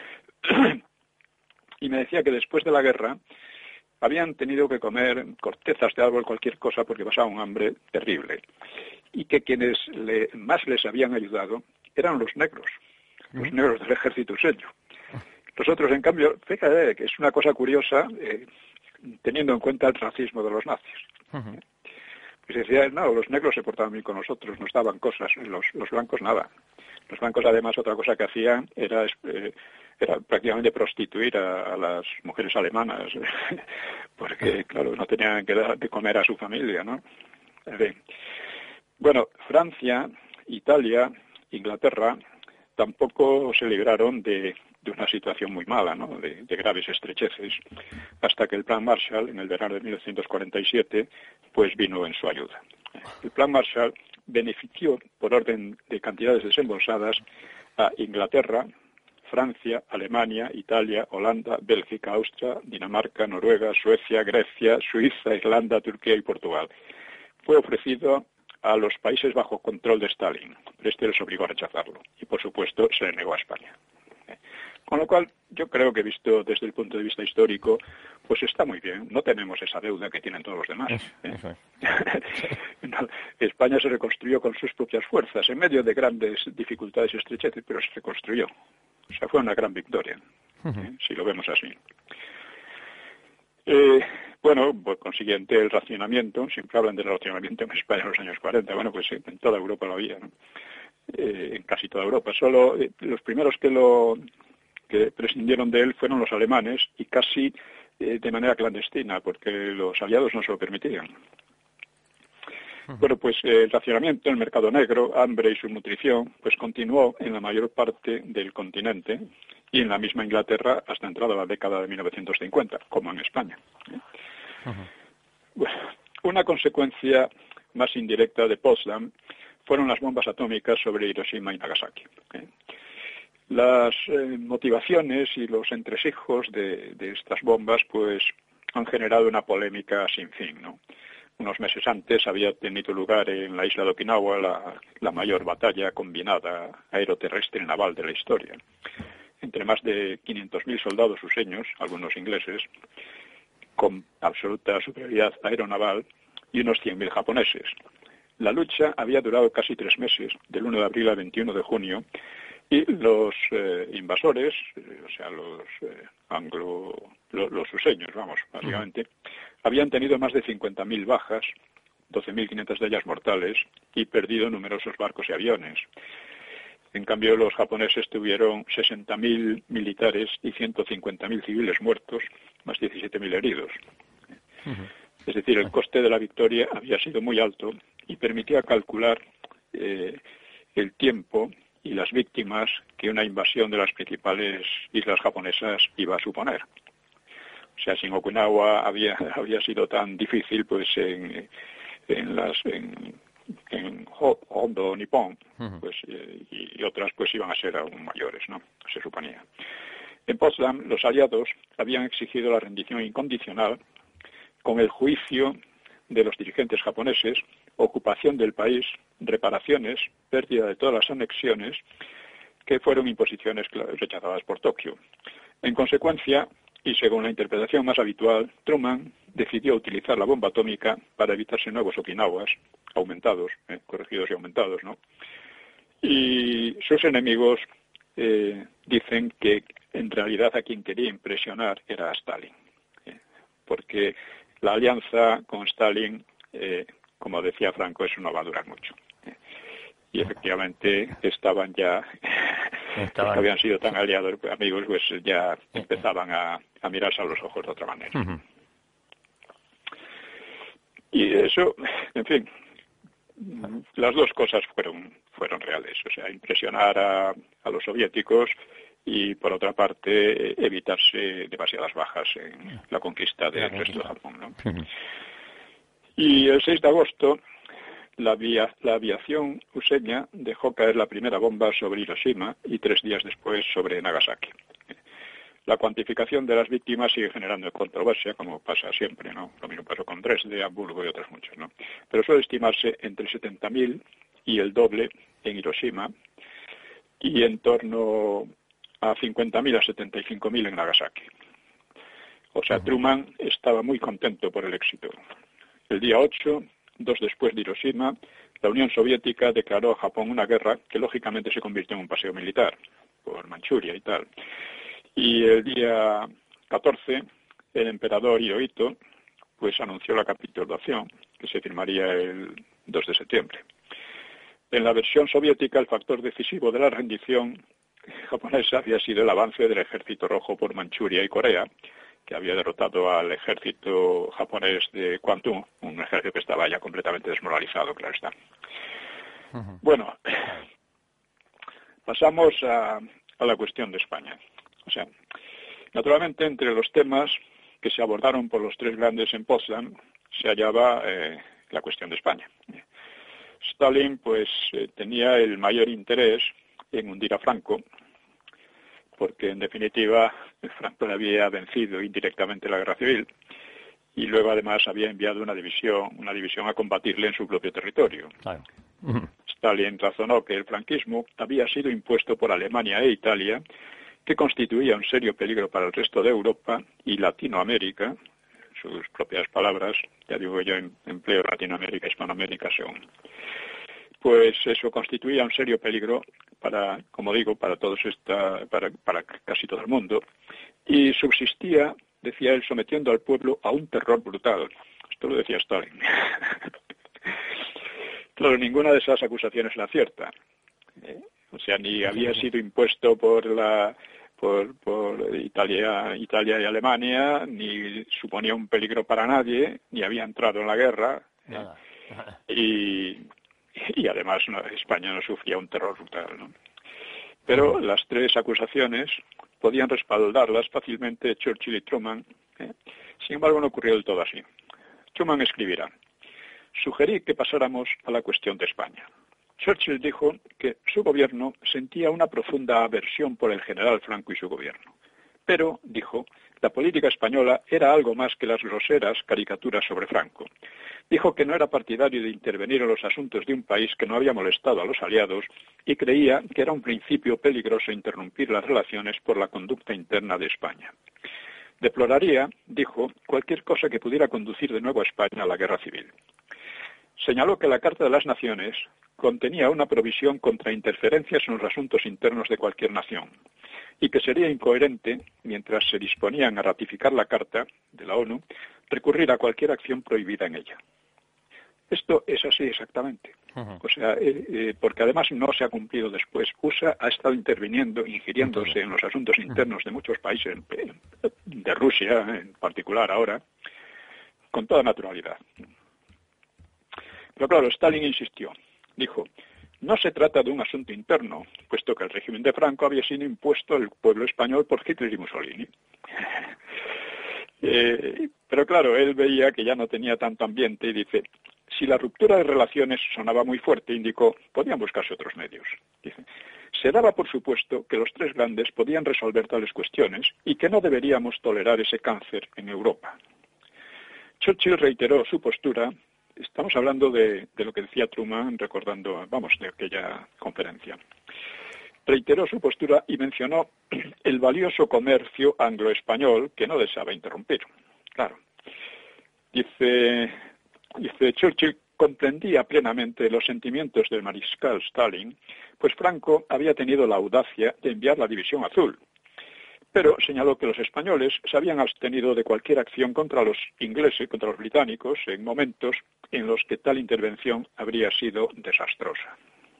Y me decía que después de la guerra habían tenido que comer cortezas de árbol, cualquier cosa, porque pasaba un hambre terrible. Y que quienes más les habían ayudado eran los negros del ejército useño. Los otros, en cambio, fíjate que es una cosa curiosa, teniendo en cuenta el racismo de los nazis. Pues decía, no, los negros se portaban bien con nosotros, nos daban cosas, los blancos nada. Los blancos, además, otra cosa que hacían era prácticamente prostituir a las mujeres alemanas, porque, claro, no tenían que dar de comer a su familia, ¿no? En fin. Bueno, Francia, Italia, Inglaterra tampoco se libraron de una situación muy mala, ¿no? De graves estrecheces, hasta que el Plan Marshall, en el verano de 1947, pues vino en su ayuda. El Plan Marshall benefició, por orden de cantidades desembolsadas, a Inglaterra, Francia, Alemania, Italia, Holanda, Bélgica, Austria, Dinamarca, Noruega, Suecia, Grecia, Suiza, Irlanda, Turquía y Portugal. Fue ofrecido a los países bajo control de Stalin, pero este les obligó a rechazarlo y, por supuesto, se le negó a España. Con lo cual, yo creo que, visto desde el punto de vista histórico, pues está muy bien. No tenemos esa deuda que tienen todos los demás. Eso es. No, España se reconstruyó con sus propias fuerzas, en medio de grandes dificultades y estrecheces, pero se reconstruyó. O sea, fue una gran victoria, si lo vemos así. Bueno, por consiguiente, el racionamiento, siempre hablan del racionamiento en España en los años 40, bueno, pues en toda Europa lo había, ¿no? En casi toda Europa. Solo los primeros que prescindieron de él fueron los alemanes y casi de manera clandestina, porque los aliados no se lo permitían. Bueno, pues el racionamiento, el mercado negro, hambre y subnutrición, pues continuó en la mayor parte del continente y en la misma Inglaterra hasta entrada la década de 1950, como en España. Bueno, una consecuencia más indirecta de Potsdam fueron las bombas atómicas sobre Hiroshima y Nagasaki. Las motivaciones y los entresijos de estas bombas pues han generado una polémica sin fin, ¿no? Unos meses antes había tenido lugar en la isla de Okinawa la mayor batalla combinada aeroterrestre y naval de la historia, entre más de 500.000 soldados useños, algunos ingleses, con absoluta superioridad aeronaval, y unos 100.000 japoneses. La lucha había durado casi 3 meses, del 1 de abril al 21 de junio, y los invasores, o sea, los useños, vamos, básicamente, habían tenido más de 50.000 bajas, 12.500 de ellas mortales, y perdido numerosos barcos y aviones. En cambio, los japoneses tuvieron 60.000 militares y 150.000 civiles muertos, más 17.000 heridos. Es decir, el coste de la victoria había sido muy alto y permitía calcular el tiempo y las víctimas que una invasión de las principales islas japonesas iba a suponer. O sea, si en Okinawa había sido tan difícil, pues en en Hondo Nippon, pues, y otras pues iban a ser aún mayores, ¿no? Se suponía. En Potsdam, los aliados habían exigido la rendición incondicional con el juicio de los dirigentes japoneses, ocupación del país, reparaciones, pérdida de todas las anexiones, que fueron imposiciones rechazadas por Tokio. En consecuencia, y según la interpretación más habitual, Truman decidió utilizar la bomba atómica para evitarse nuevos Okinawas, aumentados, corregidos y aumentados, ¿no? Y sus enemigos dicen que en realidad a quien quería impresionar era a Stalin, porque la alianza con Stalin, como decía Franco, eso no va a durar mucho. Y efectivamente estaban ya, que habían sido tan aliados, amigos, pues ya empezaban a mirarse a los ojos de otra manera. Y eso, en fin, las dos cosas fueron reales, o sea, impresionar a los soviéticos y, por otra parte, evitarse demasiadas bajas en la conquista del resto de Japón, ¿no? Y el 6 de agosto, la aviación useña dejó caer la primera bomba sobre Hiroshima y 3 días después sobre Nagasaki. La cuantificación de las víctimas sigue generando controversia, como pasa siempre, ¿no? Lo mismo pasó con Dresde, Hamburgo y otras muchas, ¿no? Pero suele estimarse entre 70.000 y el doble en Hiroshima y en torno a 50.000 a 75.000 en Nagasaki. O sea, Truman estaba muy contento por el éxito. El día 8, 2 después de Hiroshima, la Unión Soviética declaró a Japón una guerra que lógicamente se convirtió en un paseo militar por Manchuria y tal. Y el día 14, el emperador Hirohito pues anunció la capitulación, que se firmaría el 2 de septiembre. En la versión soviética, el factor decisivo de la rendición japonesa había sido el avance del ejército rojo por Manchuria y Corea, que había derrotado al ejército japonés de Kwantung, un ejército que estaba ya completamente desmoralizado, claro está. Bueno, pasamos a la cuestión de España. O sea, naturalmente, entre los temas que se abordaron por los 3 grandes en Potsdam se hallaba la cuestión de España. Stalin, pues, tenía el mayor interés en hundir a Franco, porque en definitiva Franco le había vencido indirectamente la guerra civil y luego además había enviado una división a combatirle en su propio territorio. Claro. Stalin razonó que el franquismo había sido impuesto por Alemania e Italia, que constituía un serio peligro para el resto de Europa y Latinoamérica, sus propias palabras, ya digo yo, empleo Latinoamérica, Hispanoamérica según. Pues eso constituía un serio peligro para, como digo, para para casi todo el mundo, y subsistía, decía él, sometiendo al pueblo a un terror brutal. Esto lo decía Stalin. Claro, ninguna de esas acusaciones era cierta. O sea, ni había sido impuesto por Italia y Alemania, ni suponía un peligro para nadie, ni había entrado en la guerra. Y además España no sufría un terror brutal, ¿no? Pero las 3 acusaciones podían respaldarlas fácilmente Churchill y Truman. Sin embargo, no ocurrió del todo así. Truman escribirá: sugerí que pasáramos a la cuestión de España. Churchill dijo que su gobierno sentía una profunda aversión por el general Franco y su gobierno. Pero, dijo, la política española era algo más que las groseras caricaturas sobre Franco. Dijo que no era partidario de intervenir en los asuntos de un país que no había molestado a los aliados y creía que era un principio peligroso interrumpir las relaciones por la conducta interna de España. Deploraría, dijo, cualquier cosa que pudiera conducir de nuevo a España a la guerra civil. Señaló que la Carta de las Naciones contenía una provisión contra interferencias en los asuntos internos de cualquier nación y que sería incoherente, mientras se disponían a ratificar la Carta de la ONU, recurrir a cualquier acción prohibida en ella. Esto es así exactamente. O sea, porque además no se ha cumplido después. USA ha estado ingiriéndose en los asuntos internos de muchos países, de Rusia en particular ahora, con toda naturalidad. Pero claro, Stalin insistió. Dijo, no se trata de un asunto interno, puesto que el régimen de Franco había sido impuesto al pueblo español por Hitler y Mussolini. Pero claro, él veía que ya no tenía tanto ambiente y dice, Si la ruptura de relaciones sonaba muy fuerte, indicó, podían buscarse otros medios. Dice, se daba por supuesto que los tres grandes podían resolver tales cuestiones y que no deberíamos tolerar ese cáncer en Europa. Churchill reiteró su postura. Estamos hablando de lo que decía Truman, recordando, de aquella conferencia. Reiteró su postura y mencionó el valioso comercio anglo-español que no deseaba interrumpir. Claro. Dice Churchill comprendía plenamente los sentimientos del mariscal Stalin, pues Franco había tenido la audacia de enviar la División Azul. Pero señaló que los españoles se habían abstenido de cualquier acción contra los ingleses, contra los británicos, en momentos en los que tal intervención habría sido desastrosa.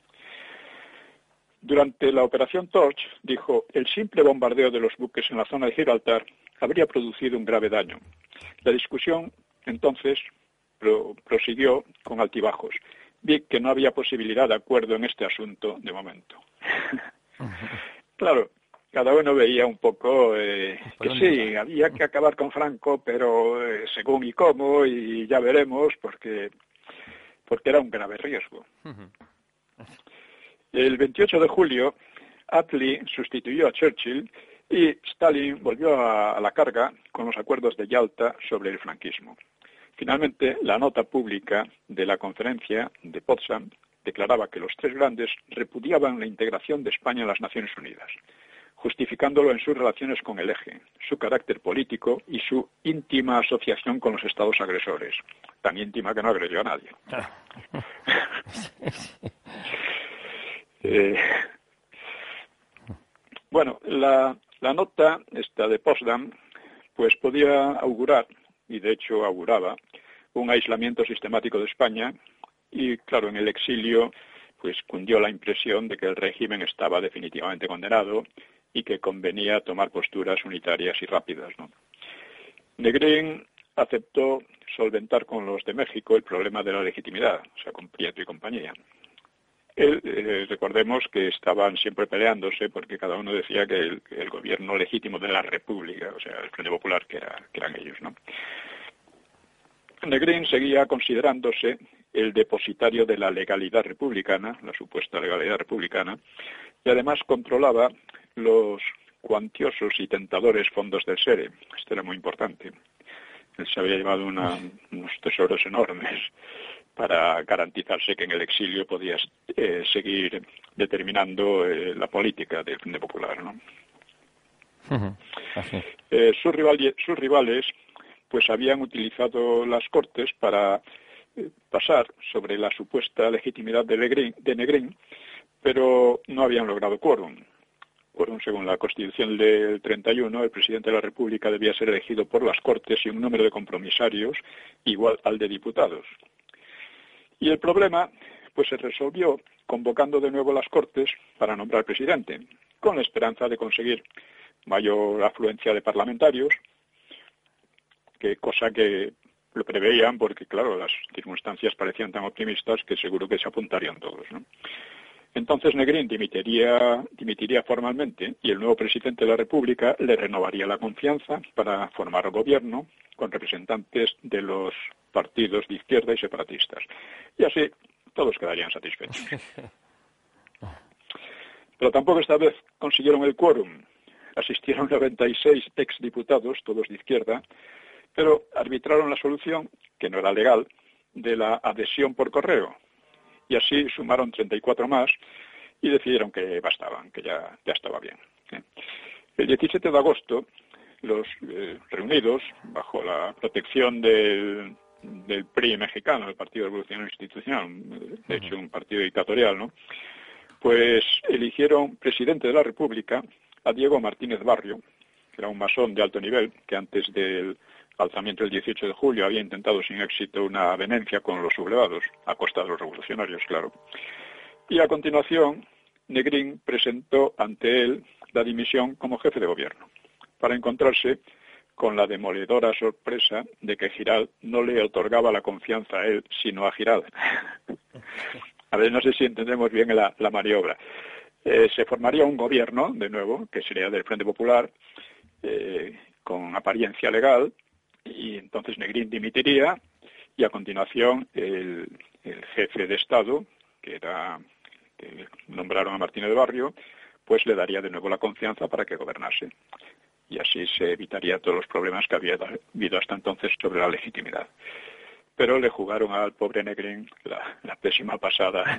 Durante la Operación Torch, dijo, el simple bombardeo de los buques en la zona de Gibraltar habría producido un grave daño. La discusión, entonces, prosiguió con altibajos. Vi que no había posibilidad de acuerdo en este asunto de momento. Claro, cada uno veía un poco que sí, había que acabar con Franco, pero según y cómo, y ya veremos, porque era un grave riesgo. El 28 de julio, Attlee sustituyó a Churchill y Stalin volvió a la carga con los acuerdos de Yalta sobre el franquismo. Finalmente, la nota pública de la conferencia de Potsdam declaraba que los tres grandes repudiaban la integración de España en las Naciones Unidas, justificándolo en sus relaciones con el Eje, su carácter político y su íntima asociación con los estados agresores, tan íntima que no agredió a nadie. La nota esta de Potsdam pues podía augurar, y de hecho auguraba, un aislamiento sistemático de España y, claro, en el exilio pues cundió la impresión de que el régimen estaba definitivamente condenado y que convenía tomar posturas unitarias y rápidas, ¿no? Negrín aceptó solventar con los de México el problema de la legitimidad, o sea, con Prieto y compañía. Recordemos que estaban siempre peleándose porque cada uno decía que el gobierno legítimo de la República, o sea, el Frente Popular, que eran ellos, ¿no? Negrín seguía considerándose el depositario de la legalidad republicana, la supuesta legalidad republicana, y además controlaba los cuantiosos y tentadores fondos del SERE. Esto era muy importante. Él se había llevado unos tesoros enormes para garantizarse que en el exilio podía seguir determinando la política del Frente Popular, ¿no? Sus rivales pues habían utilizado las Cortes para pasar sobre la supuesta legitimidad de Negrín, pero no habían logrado quórum. Según la Constitución del 31, el presidente de la República debía ser elegido por las Cortes y un número de compromisarios igual al de diputados. Y el problema pues se resolvió convocando de nuevo las Cortes para nombrar presidente, con la esperanza de conseguir mayor afluencia de parlamentarios, cosa que lo preveían porque, claro, las circunstancias parecían tan optimistas que seguro que se apuntarían todos, ¿no? Entonces Negrín dimitiría formalmente y el nuevo presidente de la República le renovaría la confianza para formar gobierno con representantes de los partidos de izquierda y separatistas. Y así todos quedarían satisfechos. Pero tampoco esta vez consiguieron el quórum. Asistieron 96 exdiputados, todos de izquierda, pero arbitraron la solución, que no era legal, de la adhesión por correo. Y así sumaron 34 más y decidieron que bastaban, que ya estaba bien. El 17 de agosto, los reunidos, bajo la protección del PRI mexicano, el Partido Revolucionario Institucional, de hecho un partido dictatorial, ¿no?, pues eligieron presidente de la República a Diego Martínez Barrio, que era un masón de alto nivel, que antes del alzamiento del 18 de julio había intentado sin éxito una avenencia con los sublevados, a costa de los revolucionarios, claro. Y a continuación, Negrín presentó ante él la dimisión como jefe de gobierno, para encontrarse con la demoledora sorpresa de que Giral no le otorgaba la confianza a él, sino a Giral. A ver, no sé si entendemos bien la maniobra. Se formaría un gobierno, de nuevo, que sería del Frente Popular, con apariencia legal, y entonces Negrín dimitiría y a continuación el jefe de Estado, que nombraron a Martínez de Barrio, pues le daría de nuevo la confianza para que gobernase. Y así se evitaría todos los problemas que había habido hasta entonces sobre la legitimidad. Pero le jugaron al pobre Negrín la pésima pasada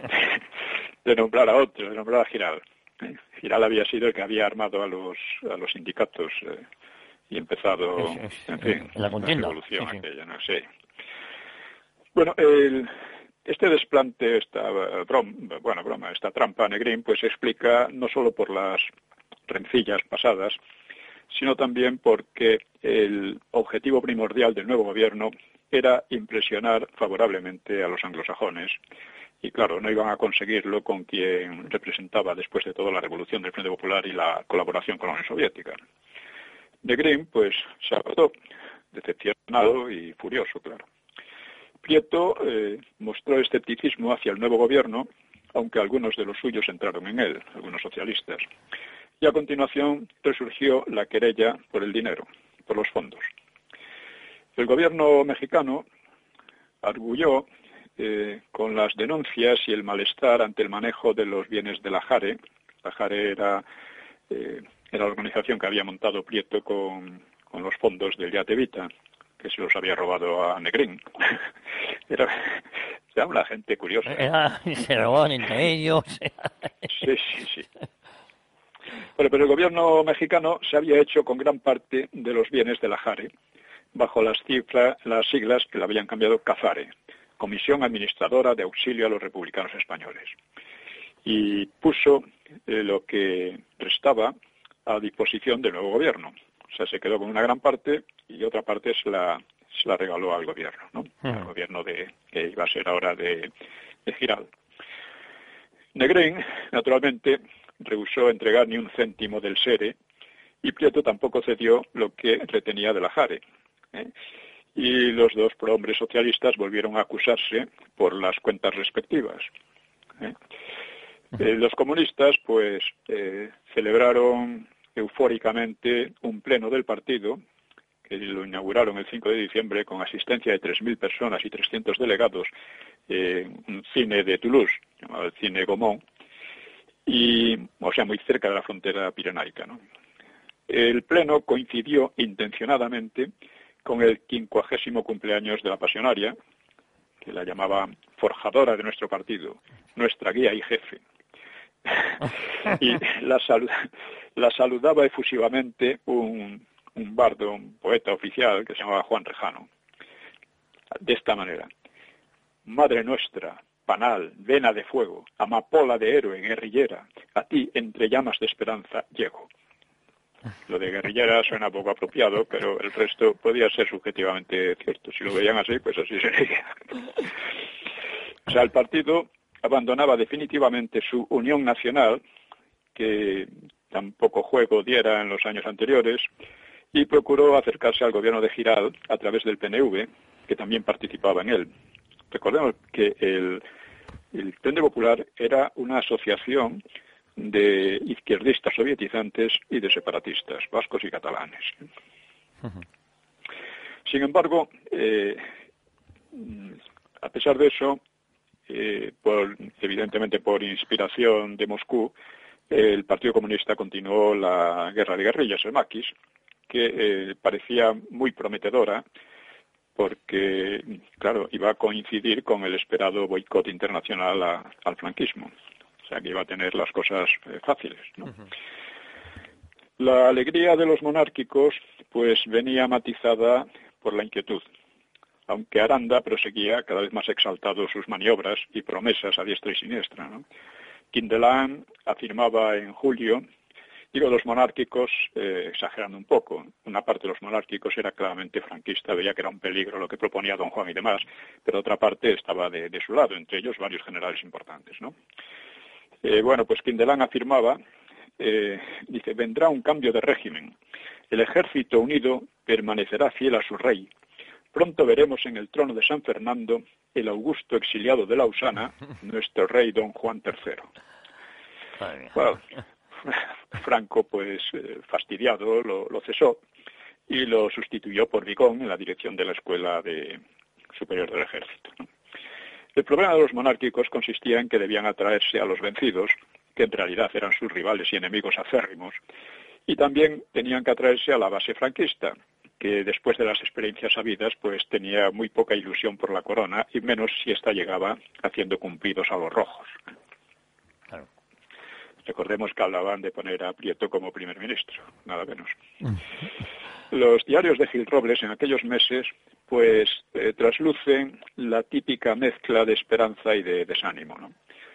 de nombrar a otro, de nombrar a Giral. Giral había sido el que había armado a los sindicatos y empezado, en fin, la contienda. revolución Sí. aquella, no sé. Bueno, este desplante, esta broma, esta trampa Negrín, pues se explica no solo por las rencillas pasadas, sino también porque el objetivo primordial del nuevo gobierno era impresionar favorablemente a los anglosajones. Y claro, no iban a conseguirlo con quien representaba después de todo la revolución del Frente Popular y la colaboración con la Unión Soviética. Negrín, pues, se agotó, decepcionado y furioso, claro. Prieto mostró escepticismo hacia el nuevo gobierno, aunque algunos de los suyos entraron en él, algunos socialistas. Y a continuación resurgió la querella por el dinero, por los fondos. El gobierno mexicano arguyó con las denuncias y el malestar ante el manejo de los bienes de la JARE. La JARE era la organización que había montado Prieto con los fondos del Yate Vita, que se los había robado a Negrín. Era una gente curiosa. Se robaban entre ellos. Sí. Bueno, pero el gobierno mexicano se había hecho con gran parte de los bienes de la JARE, bajo las siglas que le habían cambiado CAFARE, Comisión Administradora de Auxilio a los Republicanos Españoles. Y puso lo que restaba a disposición del nuevo gobierno. O sea, se quedó con una gran parte y otra parte se la regaló al gobierno, ¿no? Al gobierno que iba a ser ahora de Giral. Negrín, naturalmente, rehusó entregar ni un céntimo del SERE y Prieto tampoco cedió lo que retenía de la JARE. Y los dos prohombres socialistas volvieron a acusarse por las cuentas respectivas. Los comunistas, pues, celebraron eufóricamente un pleno del partido, que lo inauguraron el 5 de diciembre con asistencia de 3.000 personas y 300 delegados, un cine de Toulouse, llamado el Cine Gaumont, muy cerca de la frontera pirenaica, ¿no? El pleno coincidió intencionadamente con el 50º cumpleaños de la Pasionaria, que la llamaban forjadora de nuestro partido, nuestra guía y jefe. Y la saludaba efusivamente un bardo, un poeta oficial que se llamaba Juan Rejano, de esta manera: Madre nuestra, panal, vena de fuego, amapola de héroe, guerrillera, a ti entre llamas de esperanza llego. Lo de guerrillera suena poco apropiado, pero el resto podía ser subjetivamente cierto. Si lo veían así, pues así sería. O sea, el partido abandonaba definitivamente su unión nacional, que tan poco juego diera en los años anteriores, y procuró acercarse al gobierno de Giral a través del PNV, que también participaba en él. Recordemos que el Frente Popular era una asociación de izquierdistas sovietizantes y de separatistas, vascos y catalanes. Sin embargo, a pesar de eso, evidentemente por inspiración de Moscú, el Partido Comunista continuó la guerra de guerrillas, el maquis, que parecía muy prometedora, porque, claro, iba a coincidir con el esperado boicot internacional al franquismo. O sea, que iba a tener las cosas fáciles, ¿no? La alegría de los monárquicos, pues, venía matizada por la inquietud, aunque Aranda proseguía cada vez más exaltado sus maniobras y promesas a diestra y siniestra, ¿no? Quindelán afirmaba en julio, los monárquicos, exagerando un poco, una parte de los monárquicos era claramente franquista, veía que era un peligro lo que proponía don Juan y demás, pero otra parte estaba de su lado, entre ellos varios generales importantes, ¿no? Pues Quindelán afirmaba, dice, vendrá un cambio de régimen, el ejército unido permanecerá fiel a su rey, pronto veremos en el trono de San Fernando el augusto exiliado de Lausana, nuestro rey don Juan III. Bueno, Franco, pues, fastidiado, lo cesó y lo sustituyó por Vigón en la dirección de la escuela de superior del ejército, ¿no? El problema de los monárquicos consistía en que debían atraerse a los vencidos, que en realidad eran sus rivales y enemigos acérrimos, y también tenían que atraerse a la base franquista, que después de las experiencias habidas pues tenía muy poca ilusión por la corona, y menos si ésta llegaba haciendo cumplidos a los rojos. Claro. Recordemos que hablaban de poner a Prieto como primer ministro, nada menos. Los diarios de Gil Robles en aquellos meses pues traslucen la típica mezcla de esperanza y de desánimo, ¿no?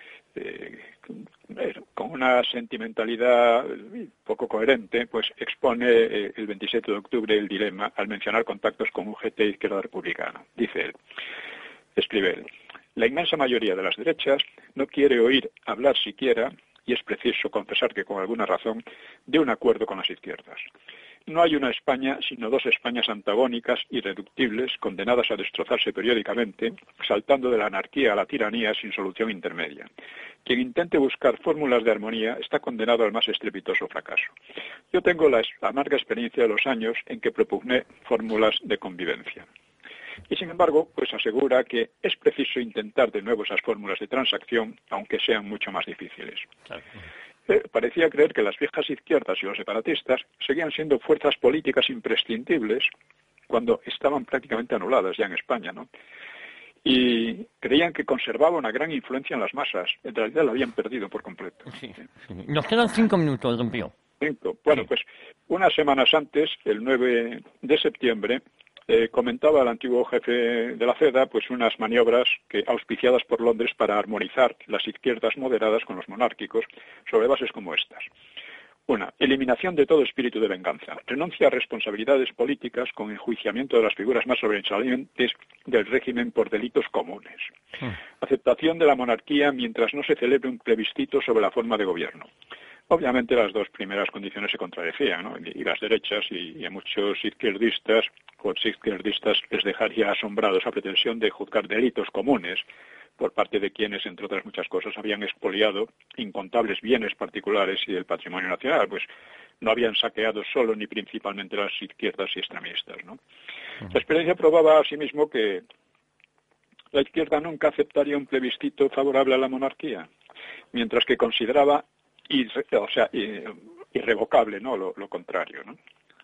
Con una sentimentalidad poco coherente, pues expone el 27 de octubre el dilema al mencionar contactos con UGT e Izquierda Republicana. Dice él, escribe él, la inmensa mayoría de las derechas no quiere oír hablar siquiera, y es preciso confesar que con alguna razón, de un acuerdo con las izquierdas. No hay una España, sino dos Españas antagónicas, irreductibles, condenadas a destrozarse periódicamente, saltando de la anarquía a la tiranía sin solución intermedia. Quien intente buscar fórmulas de armonía está condenado al más estrepitoso fracaso. Yo tengo la amarga experiencia de los años en que propugné fórmulas de convivencia. Y sin embargo, pues asegura que es preciso intentar de nuevo esas fórmulas de transacción, aunque sean mucho más difíciles. Claro. Parecía creer que las viejas izquierdas y los separatistas seguían siendo fuerzas políticas imprescindibles cuando estaban prácticamente anuladas ya en España, ¿no? Y creían que conservaba una gran influencia en las masas. En realidad la habían perdido por completo. Sí. Nos quedan 5 minutos, don Pío. 5. Bueno, pues unas semanas antes, el 9 de septiembre, comentaba el antiguo jefe de la CEDA pues unas maniobras auspiciadas por Londres para armonizar las izquierdas moderadas con los monárquicos sobre bases como estas. Una, eliminación de todo espíritu de venganza, renuncia a responsabilidades políticas con enjuiciamiento de las figuras más sobresalientes del régimen por delitos comunes. Aceptación de la monarquía mientras no se celebre un plebiscito sobre la forma de gobierno. Obviamente las dos primeras condiciones se contradecían, ¿no? Y las derechas y a muchos izquierdistas o exizquierdistas les dejaría asombrados a pretensión de juzgar delitos comunes por parte de quienes, entre otras muchas cosas, habían expoliado incontables bienes particulares y del patrimonio nacional, pues no habían saqueado solo ni principalmente las izquierdas y extremistas, ¿no? La experiencia probaba asimismo que la izquierda nunca aceptaría un plebiscito favorable a la monarquía, mientras que consideraba irrevocable, ¿no? Lo contrario, ¿no?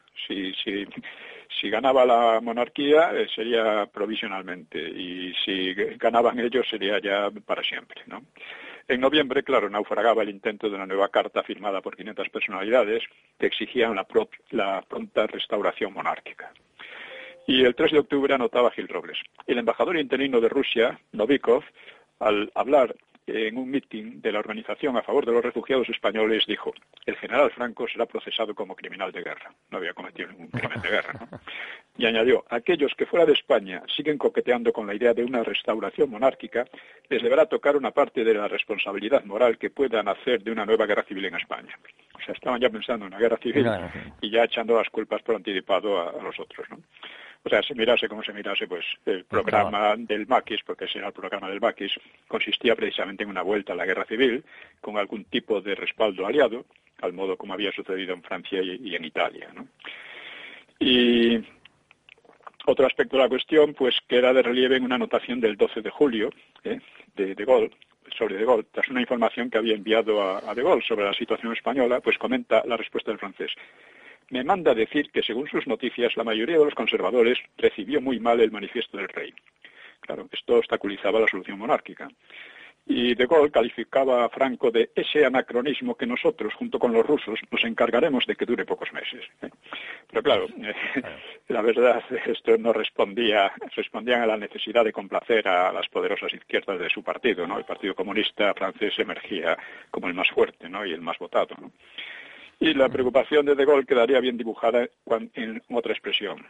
Si ganaba la monarquía sería provisionalmente y si ganaban ellos sería ya para siempre, ¿no? En noviembre, claro, naufragaba el intento de una nueva carta firmada por 500 personalidades que exigían la pronta restauración monárquica. Y el 3 de octubre anotaba Gil Robles. El embajador interino de Rusia, Novikov, al hablar en un mitin de la Organización a favor de los refugiados españoles, dijo, el general Franco será procesado como criminal de guerra. No había cometido ningún crimen de guerra, ¿no? Y añadió, aquellos que fuera de España siguen coqueteando con la idea de una restauración monárquica, les deberá tocar una parte de la responsabilidad moral que puedan hacer de una nueva guerra civil en España. O sea, estaban ya pensando en una guerra civil y ya echando las culpas por anticipado a los otros, ¿no? O sea, se mirase como se mirase, pues el programa del Maquis, porque ese era el programa del Maquis, consistía precisamente en una vuelta a la guerra civil con algún tipo de respaldo aliado, al modo como había sucedido en Francia y en Italia, ¿no? Y otro aspecto de la cuestión, pues que era de relieve en una anotación del 12 de julio de De Gaulle, sobre De Gaulle, tras una información que había enviado a De Gaulle sobre la situación española, pues comenta la respuesta del francés. Me manda decir que, según sus noticias, la mayoría de los conservadores recibió muy mal el manifiesto del rey. Claro, esto obstaculizaba la solución monárquica. Y De Gaulle calificaba a Franco de ese anacronismo que nosotros, junto con los rusos, nos encargaremos de que dure pocos meses. Pero claro, la verdad, esto no respondían a la necesidad de complacer a las poderosas izquierdas de su partido, ¿no? El Partido Comunista francés emergía como el más fuerte, ¿no? Y el más votado, ¿no? Y la preocupación de Gaulle quedaría bien dibujada en otra expresión.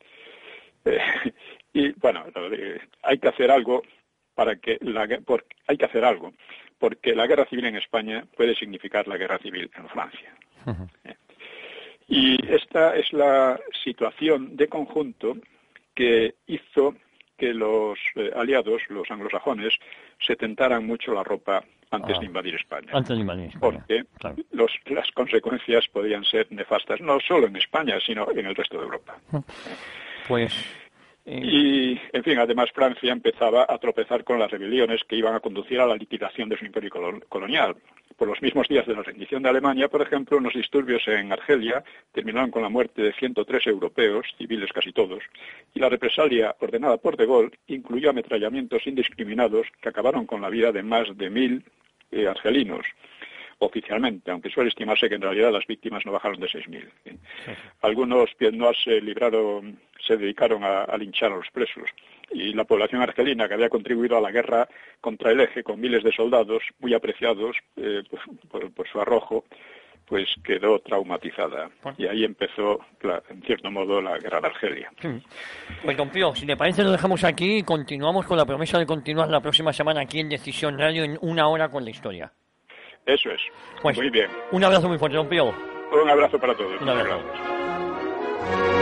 Y bueno, hay que hacer algo porque la guerra civil en España puede significar la guerra civil en Francia. Y esta es la situación de conjunto que hizo que los aliados, los anglosajones, se tentaran mucho la ropa antes de invadir España. Antes de invadir España. Porque claro, las consecuencias podían ser nefastas, no solo en España, sino en el resto de Europa. Pues Y, en fin, además Francia empezaba a tropezar con las rebeliones que iban a conducir a la liquidación de su imperio colonial. Por los mismos días de la rendición de Alemania, por ejemplo, unos disturbios en Argelia terminaron con la muerte de 103 europeos, civiles casi todos, y la represalia ordenada por De Gaulle incluyó ametrallamientos indiscriminados que acabaron con la vida de más de 1.000 argelinos. Oficialmente, aunque suele estimarse que en realidad las víctimas no bajaron de 6.000. Algunos pied-noirs se dedicaron a linchar a los presos, y la población argelina, que había contribuido a la guerra contra el Eje con miles de soldados muy apreciados por su arrojo, pues quedó traumatizada. Y ahí empezó, en cierto modo, la guerra de Argelia. Pues, don Pío, si le parece, lo dejamos aquí y continuamos con la promesa de continuar la próxima semana aquí en Decisión Radio en Una Hora con la Historia. Eso es. Pues, muy bien. Un abrazo muy fuerte, don Pío. Un abrazo para todos. Un abrazo.